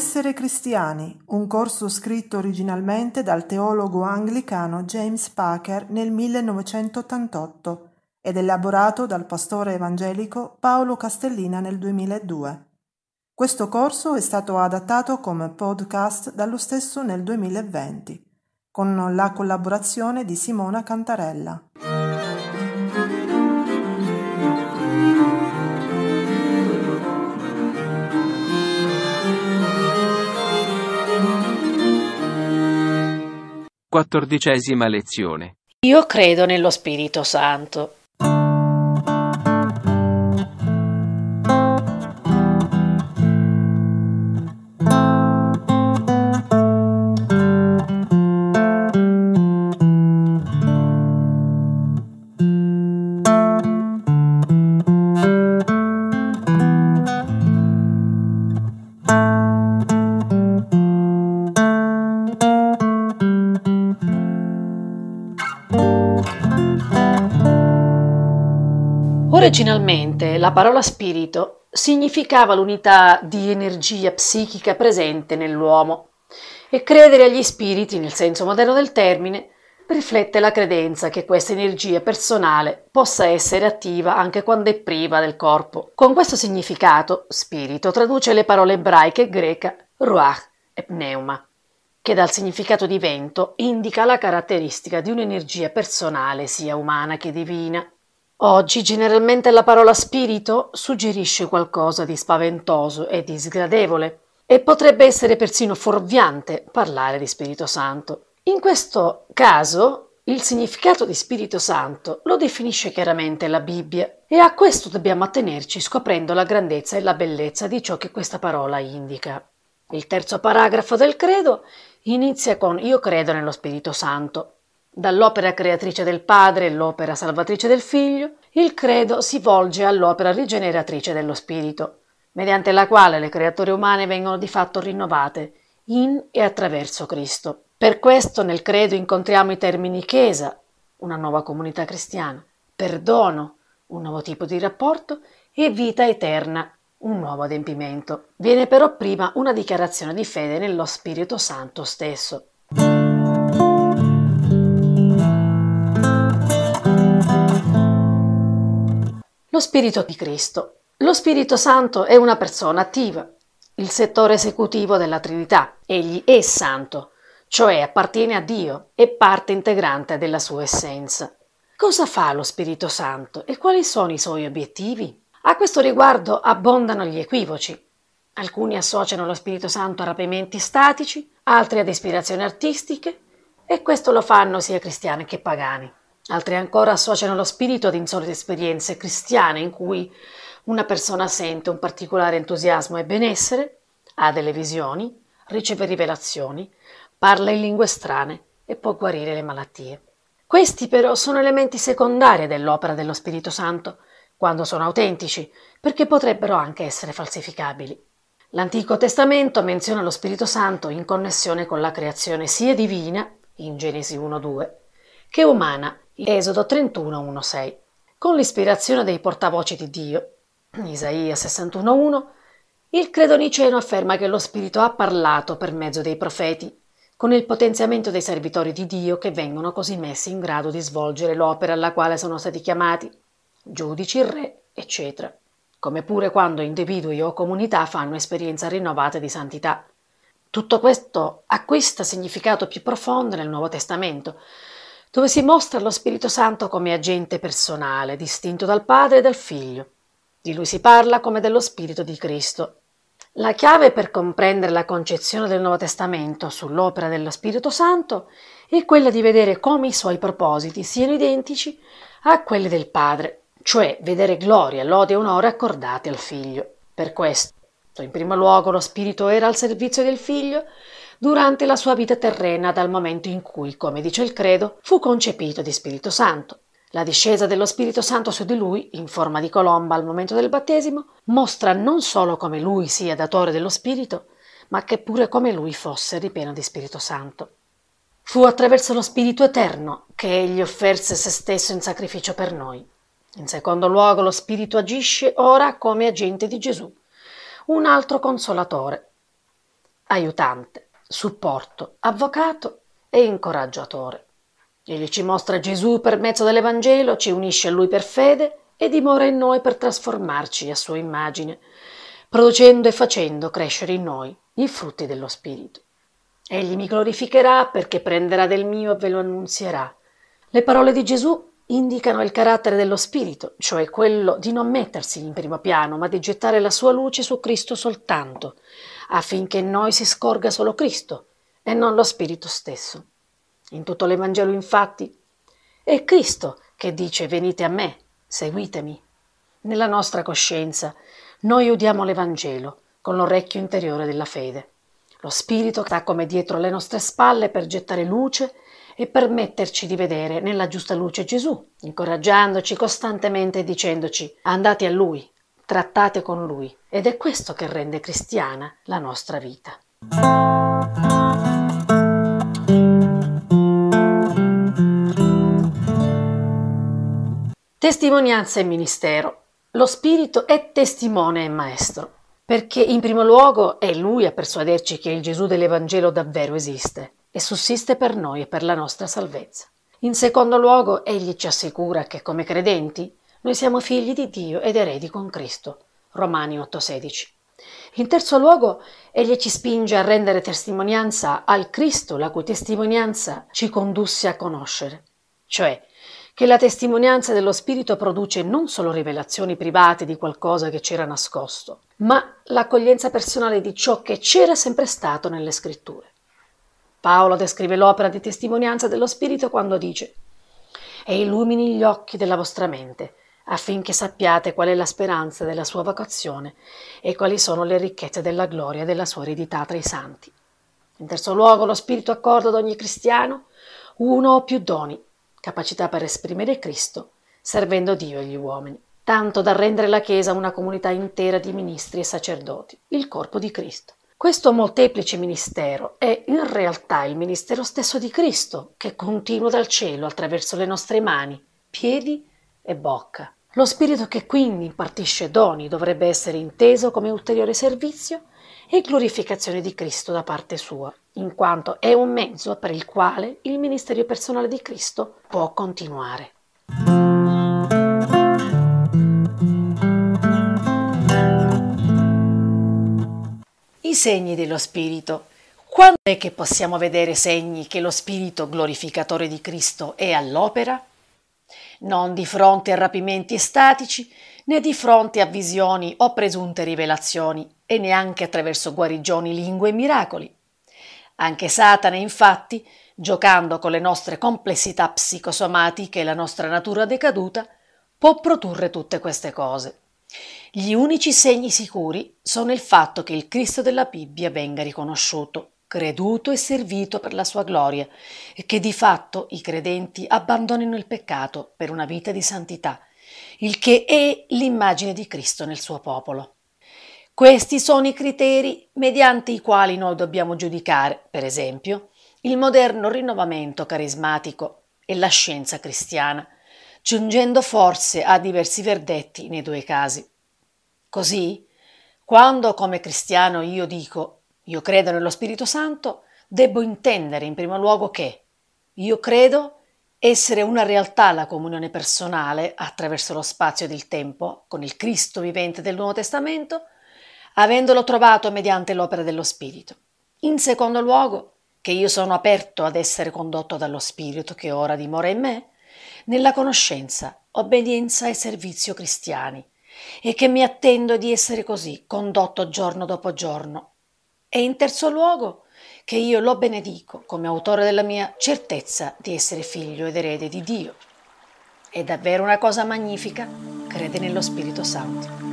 Essere cristiani, un corso scritto originalmente dal teologo anglicano James Packer nel 1988 ed elaborato dal pastore evangelico Paolo Castellina nel 2002. Questo corso è stato adattato come podcast dallo stesso nel 2020, con la collaborazione di Simona Cantarella. Quattordicesima lezione. Io credo nello Spirito Santo. Originalmente la parola spirito significava l'unità di energia psichica presente nell'uomo e credere agli spiriti, nel senso moderno del termine, riflette la credenza che questa energia personale possa essere attiva anche quando è priva del corpo. Con questo significato, spirito traduce le parole ebraiche e greca ruach e pneuma, che dal significato di vento indica la caratteristica di un'energia personale sia umana che divina. Oggi generalmente la parola spirito suggerisce qualcosa di spaventoso e di sgradevole e potrebbe essere persino fuorviante parlare di Spirito Santo. In questo caso il significato di Spirito Santo lo definisce chiaramente la Bibbia e a questo dobbiamo attenerci scoprendo la grandezza e la bellezza di ciò che questa parola indica. Il terzo paragrafo del credo inizia con Io credo nello Spirito Santo. Dall'opera creatrice del Padre e l'opera salvatrice del Figlio, il credo si volge all'opera rigeneratrice dello Spirito, mediante la quale le creature umane vengono di fatto rinnovate in e attraverso Cristo. Per questo nel credo incontriamo i termini Chiesa, una nuova comunità cristiana, perdono, un nuovo tipo di rapporto, e vita eterna, un nuovo adempimento. Viene però prima una dichiarazione di fede nello Spirito Santo stesso. Lo Spirito di Cristo. Lo Spirito Santo è una persona attiva, il settore esecutivo della Trinità. Egli è santo, cioè appartiene a Dio, è parte integrante della sua essenza. Cosa fa lo Spirito Santo e quali sono i suoi obiettivi? A questo riguardo abbondano gli equivoci. Alcuni associano lo Spirito Santo a rapimenti statici, altri ad ispirazioni artistiche, e questo lo fanno sia cristiani che pagani. Altri ancora associano lo spirito ad insolite esperienze cristiane in cui una persona sente un particolare entusiasmo e benessere, ha delle visioni, riceve rivelazioni, parla in lingue strane e può guarire le malattie. Questi però sono elementi secondari dell'opera dello Spirito Santo, quando sono autentici, perché potrebbero anche essere falsificabili. L'Antico Testamento menziona lo Spirito Santo in connessione con la creazione sia divina, in Genesi 1:2, che umana, Esodo 31:1-6. Con l'ispirazione dei portavoci di Dio, Isaia 61:1, il credo niceno afferma che lo Spirito ha parlato per mezzo dei profeti, con il potenziamento dei servitori di Dio che vengono così messi in grado di svolgere l'opera alla quale sono stati chiamati, giudici, re, eccetera, come pure quando individui o comunità fanno esperienza rinnovata di santità. Tutto questo acquista significato più profondo nel Nuovo Testamento, dove si mostra lo Spirito Santo come agente personale, distinto dal Padre e dal Figlio. Di lui si parla come dello Spirito di Cristo. La chiave per comprendere la concezione del Nuovo Testamento sull'opera dello Spirito Santo è quella di vedere come i suoi propositi siano identici a quelli del Padre, cioè vedere gloria, lode e onore accordati al Figlio. Per questo, in primo luogo, lo Spirito era al servizio del Figlio durante la sua vita terrena dal momento in cui, come dice il credo, fu concepito di Spirito Santo. La discesa dello Spirito Santo su di lui, in forma di colomba al momento del battesimo, mostra non solo come lui sia datore dello Spirito, ma che pure come lui fosse ripieno di Spirito Santo. Fu attraverso lo Spirito eterno che egli offerse se stesso in sacrificio per noi. In secondo luogo, lo Spirito agisce ora come agente di Gesù, un altro consolatore. aiutante, supporto, avvocato e incoraggiatore. Egli ci mostra Gesù per mezzo dell'Evangelo, ci unisce a Lui per fede e dimora in noi per trasformarci a sua immagine, producendo e facendo crescere in noi i frutti dello Spirito. Egli mi glorificherà perché prenderà del mio e ve lo annunzierà. Le parole di Gesù indicano il carattere dello Spirito, cioè quello di non mettersi in primo piano, ma di gettare la sua luce su Cristo soltanto, affinché in noi si scorga solo Cristo e non lo Spirito stesso. In tutto l'Evangelo, infatti, è Cristo che dice: venite a me, seguitemi. Nella nostra coscienza noi udiamo l'Evangelo con l'orecchio interiore della fede. Lo Spirito sta come dietro le nostre spalle per gettare luce e permetterci di vedere nella giusta luce Gesù, incoraggiandoci costantemente e dicendoci: andate a Lui, trattate con Lui. Ed è questo che rende cristiana la nostra vita. Testimonianza e ministero. Lo Spirito è testimone e maestro, perché in primo luogo è Lui a persuaderci che il Gesù dell'Evangelo davvero esiste e sussiste per noi e per la nostra salvezza. In secondo luogo, Egli ci assicura che come credenti noi siamo figli di Dio ed eredi con Cristo. Romani 8,16. In terzo luogo, Egli ci spinge a rendere testimonianza al Cristo, la cui testimonianza ci condusse a conoscere, cioè che la testimonianza dello Spirito produce non solo rivelazioni private di qualcosa che c'era nascosto, ma l'accoglienza personale di ciò che c'era sempre stato nelle Scritture. Paolo descrive l'opera di testimonianza dello Spirito quando dice: «E illumini gli occhi della vostra mente, affinché sappiate qual è la speranza della sua vocazione e quali sono le ricchezze della gloria della sua eredità tra i santi». In terzo luogo, lo Spirito accorda ad ogni cristiano uno o più doni, capacità per esprimere Cristo, servendo Dio e gli uomini, tanto da rendere la Chiesa una comunità intera di ministri e sacerdoti, il corpo di Cristo. Questo molteplice ministero è in realtà il ministero stesso di Cristo, che continua dal cielo attraverso le nostre mani, piedi e bocca. Lo Spirito che quindi impartisce doni dovrebbe essere inteso come ulteriore servizio e glorificazione di Cristo da parte sua, in quanto è un mezzo per il quale il ministero personale di Cristo può continuare. I segni dello Spirito. Quando è che possiamo vedere segni che lo Spirito glorificatore di Cristo è all'opera? Non di fronte a rapimenti estatici, né di fronte a visioni o presunte rivelazioni, e neanche attraverso guarigioni, lingue e miracoli. Anche Satana, infatti, giocando con le nostre complessità psicosomatiche e la nostra natura decaduta, può produrre tutte queste cose. Gli unici segni sicuri sono il fatto che il Cristo della Bibbia venga riconosciuto, creduto e servito per la sua gloria, e che di fatto i credenti abbandonino il peccato per una vita di santità, il che è l'immagine di Cristo nel suo popolo. Questi sono i criteri mediante i quali noi dobbiamo giudicare, per esempio, il moderno rinnovamento carismatico e la scienza cristiana, giungendo forse a diversi verdetti nei due casi. Così, quando come cristiano io dico «io credo nello Spirito Santo», debbo intendere in primo luogo che io credo essere una realtà la comunione personale attraverso lo spazio ed il tempo con il Cristo vivente del Nuovo Testamento, avendolo trovato mediante l'opera dello Spirito. In secondo luogo, che io sono aperto ad essere condotto dallo Spirito che ora dimora in me, nella conoscenza, obbedienza e servizio cristiani, e che mi attendo di essere così, condotto giorno dopo giorno. E in terzo luogo, che io lo benedico come autore della mia certezza di essere figlio ed erede di Dio. È davvero una cosa magnifica, crede nello Spirito Santo.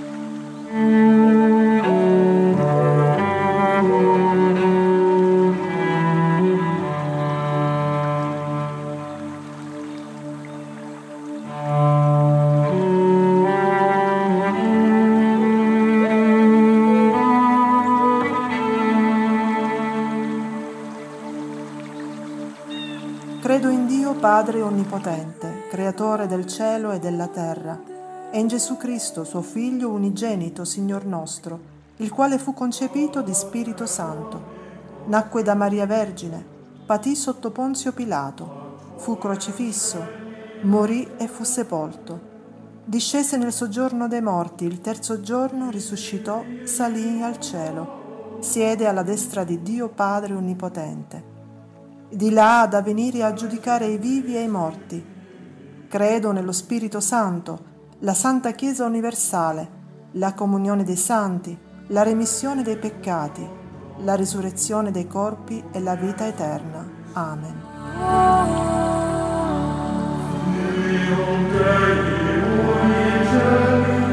Credo in Dio Padre Onnipotente, Creatore del cielo e della terra, e in Gesù Cristo, suo Figlio unigenito, Signor nostro, il quale fu concepito di Spirito Santo. Nacque da Maria Vergine, patì sotto Ponzio Pilato, fu crocifisso, morì e fu sepolto. Discese nel soggiorno dei morti, il terzo giorno risuscitò, salì al cielo, siede alla destra di Dio Padre Onnipotente. Di là ad avvenire a giudicare i vivi e i morti. Credo nello Spirito Santo, la Santa Chiesa Universale, la comunione dei santi, la remissione dei peccati, la risurrezione dei corpi e la vita eterna. Amen.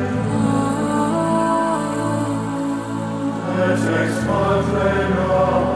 Ex